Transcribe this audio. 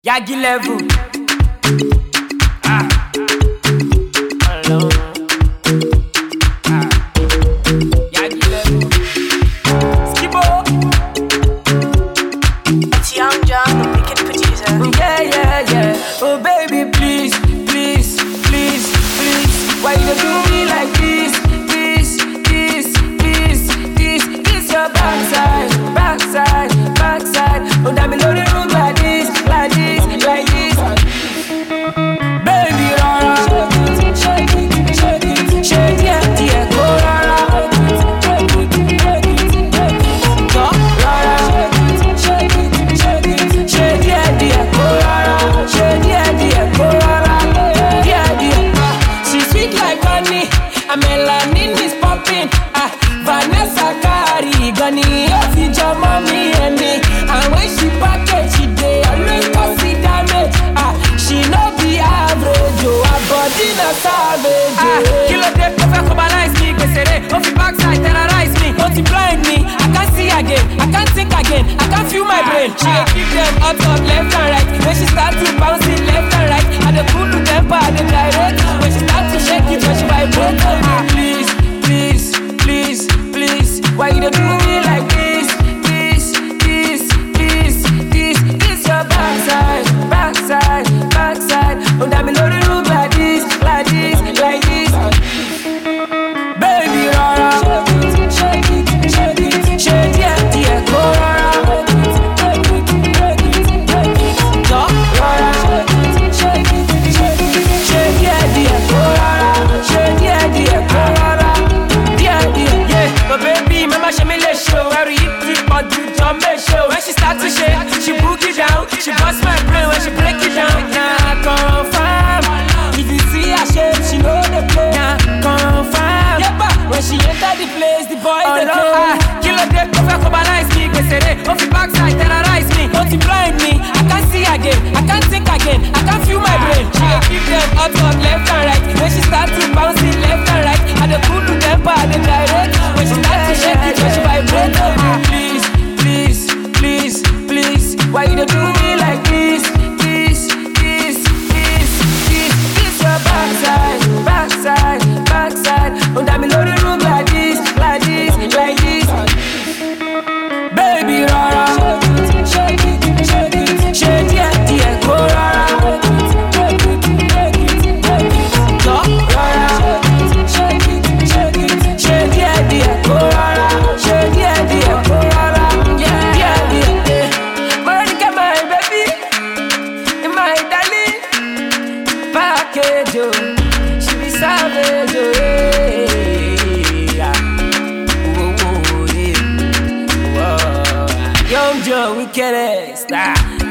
Yagi level. Hello. Yagi level. Skibo. It's Young John, the wicked producer. Yeah. Oh baby, please. Why you do me like this? This your backside. Oh, that me loaded room like this. Baby, rara. Shake it, yeah, go rara. Go rara. Shake it, yeah, go rara. Yeah. She's sweet like honey. A melanin is popping. Vanessa Kari, Gani, Ofi, mommy and me. And when she package, she dey always cause it damage. She no be average, her body na savage. Kilo de perfect cobalize me, Besere, Ofi backside terrorize me, don't you blind me. I can't see again, I can't think again, I can't feel my brain. She dey keep them out of left and right. When she start to bounce it left and right, I dey cool to temper, I dey direct. When she start to shake it, when she vibrate, please, why you dey do me like this? This your backside. Oh, that me loaded room like this. Baby, rara. Shake it, yeah, go rara. Go rara. Shake it, yeah, go rara. Yeah. But baby, mama, show me the show. I read it, but you don't make show. When she start to shake, she book it down. She bust my brain when she break it down. Nah, confirm. If you see her shape, she know the play. Nah, confirm. Yeah, but when she enter the place, the boys they play. Kilo de perfect cobalize me, Besere, Ofi backside terrorize me, don't you blind me. I can't see again, I can't think again, I can't feel my brain. She dey keep them out of left and right. When she start to bounce it left and right, I dey cool to temper, I dey direct. When she start to shake it, when she vibrate, please, why you dey do me like this? This your backside. Oh, that me loaded room like this. Baby, rara. Shake it, yeah, go rara. Go rara. Shake it, yeah, go rara. Yeah. Monica, my baby, my darling, package, oh. She be savage, oh, yeah. Whoa, yeah. Whoa. Young Joe, wicked star.